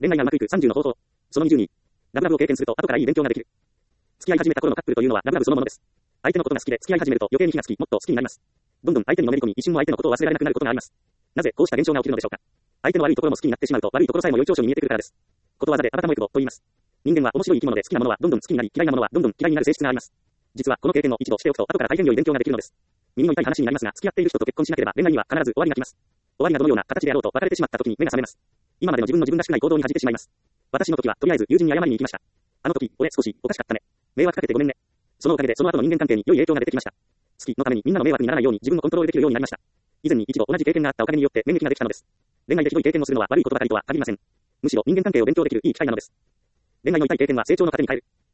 恋愛がうまくいく30の方法。その22。ラブラブを経験すると後からいい勉強ができる。付き合い始めた頃のカップルというのはラブラブそのものです。相手のことが好きで付き合い始めると余計に火がつき、もっと好きになります。どんどん相手にのめり込み、一瞬も相手のことを忘れられなくなることがあります。なぜこうした現象が起きるのでしょうか。相手の悪いところも好きになってしまうと悪いところさえも良い長所に見えてくるからです。ことわざであなたもいくと言います。人間は面白い生き物で好きなものはどんどん好きになり、嫌いなものはどんどん嫌いになる性質があります。実はこの経験を一度しておくと後から大変良い勉強ができるのです。耳の痛い話になりますが、付き合っている人と結婚しなければ恋愛には必ず終わりが来ます。終わりがどのような形であろうと別れてしまった時に目が覚めます。今までの自分らしくない行動に恥じてしまいます。私の時はとりあえず友人に謝りに行きました。あの時、俺少しおかしかったね。迷惑かけてごめんね。そのおかげでその後の人間関係に良い影響が出てきました。好きのためにみんなの迷惑にならないように自分をコントロールできるようになりました。以前に一度同じ経験があったおかげによって免疫ができたのです。恋愛でひどい経験をするのは悪いことばかりとは限りません。むしろ人間関係を勉強できるいい機会なのです。恋愛の痛い経験は成長の糧に変える。